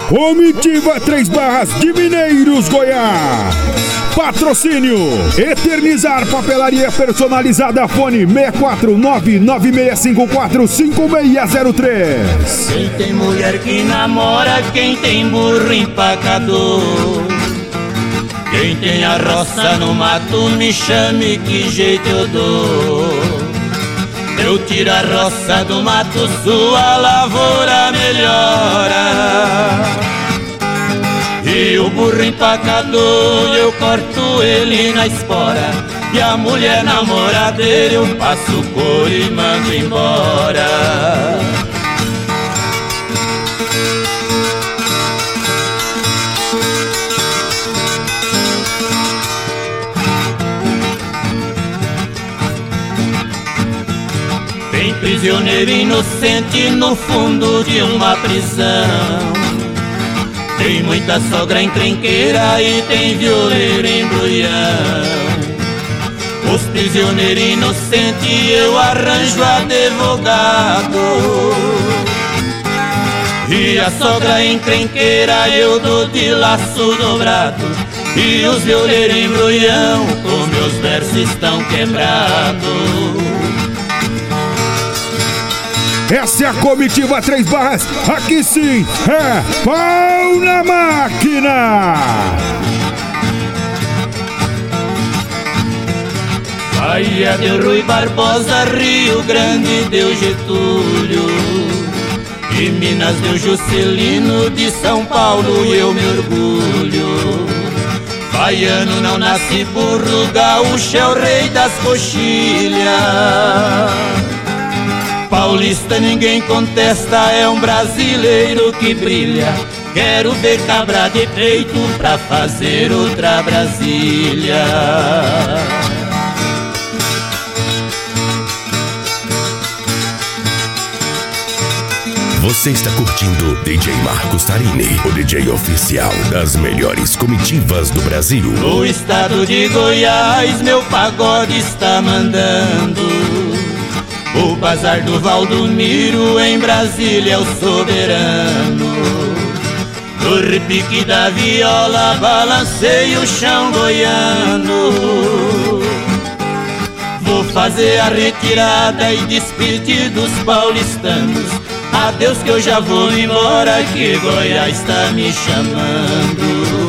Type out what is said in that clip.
Comitiva Três Barras de Mineiros, Goiás. Patrocínio Eternizar Papelaria Personalizada. Fone 64996545603. Quem tem mulher que namora, quem tem burro empacador, quem tem a roça no mato, me chame que jeito eu dou. Eu tiro a roça do mato, sua lavoura melhora. E o burro empacador, eu corto ele na espora. E a mulher namoradeira, eu passo cor e mando embora. Tem prisioneiro inocente no fundo de uma prisão. Tem muita sogra encrenqueira e tem violeiro embrulhão. Os prisioneiros inocentes eu arranjo advogado, e a sogra encrenqueira eu dou de laço dobrado. E os violeiros embrulhão com meus versos estão quebrados. Essa é a Comitiva Três Barras, aqui sim é pau na máquina. Bahia deu Rui Barbosa, Rio Grande deu Getúlio, e Minas deu Juscelino, de São Paulo eu me orgulho. Baiano não nasce burro, gaúcho é o rei das coxilhas. Paulista ninguém contesta, é um brasileiro que brilha. Quero ver cabra de peito pra fazer outra Brasília. Você está curtindo DJ Marcos Tarini, o DJ oficial das melhores comitivas do Brasil. No estado de Goiás, meu pagode está mandando. O bazar do Valdomiro em Brasília é o soberano. No repique da viola balanceia o chão goiano. Vou fazer a retirada e despedir dos paulistanos. Adeus que eu já vou embora, que Goiás está me chamando.